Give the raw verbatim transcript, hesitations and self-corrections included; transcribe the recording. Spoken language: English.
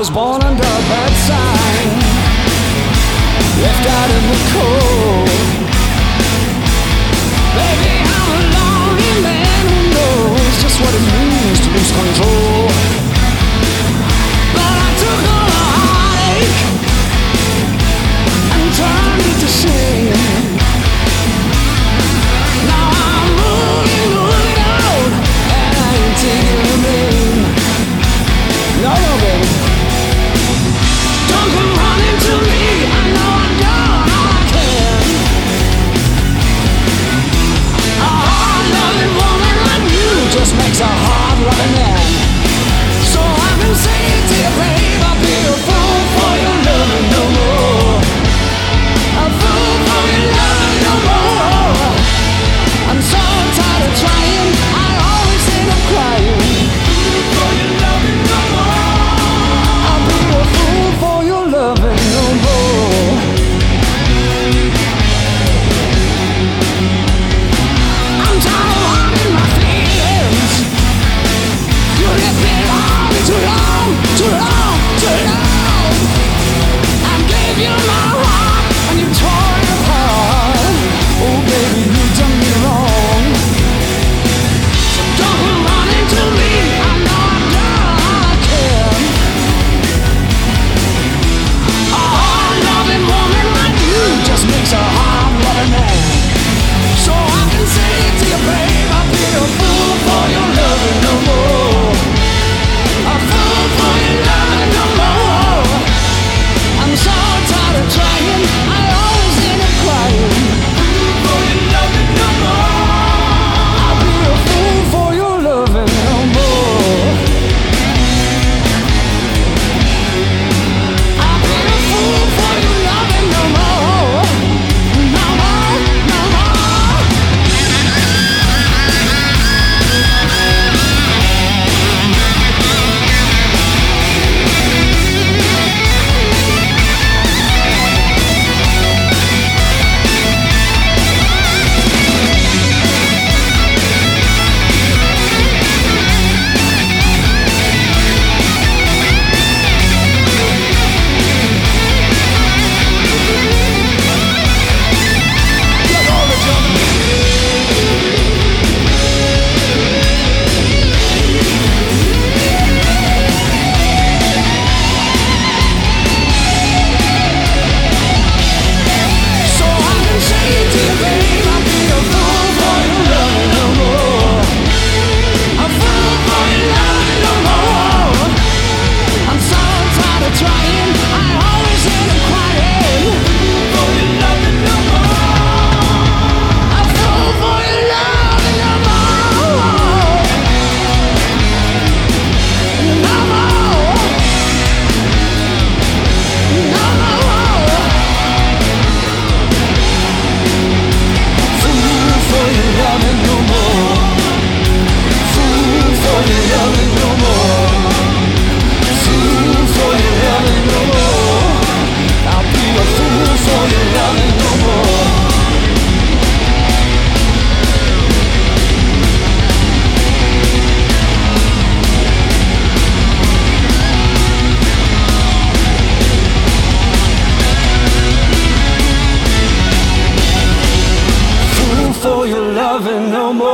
was born under a bad sign, left out in the cold. Baby, I'm a lonely man who knows just what it means to lose control. But I took all the heartache and turned it to shame. Now I'm moving, moving out, and I ain't taking the blame. No, no, baby. Don't come running to me. I know I've done all I can. A hard-loving woman like you just makes a hard-loving man. So I've been saying to you, babe, I'll be a fool for your loving no more. A fool for your loving no more. I'm so tired of trying. I always end up crying. Fool for your loving no more. I'll be a fool for your loving no more. I'm tired of hiding my feelings. You left me long, too long, too long, too long. I gave you my heart and you tore it apart. Oh baby, you done me wrong. So don't come running to me. I know I've done all I can. A hard-loving woman like you just makes a hard-loving man. So I can say to you, babe, I'll be a fool for your loving no more. A fool for your loving no more. I'm so tired of trying. I always end up crying. Fool for your loving no more. I'll be a fool for your loving no more. I'll be a fool for your loving no more. No more, no more. Get all the jumping. So I can say to you, babe, I'll be a fool for your loving no more. A fool for your loving no more. I'm so tired of trying. I always end up crying. For your loving no more. A fool for your loving no more. No more. No more. Fool for your loving no more. Fool for your loving no more. Fool for your loving no more. I'll be a fool for your loving no more. Fool for your loving no more.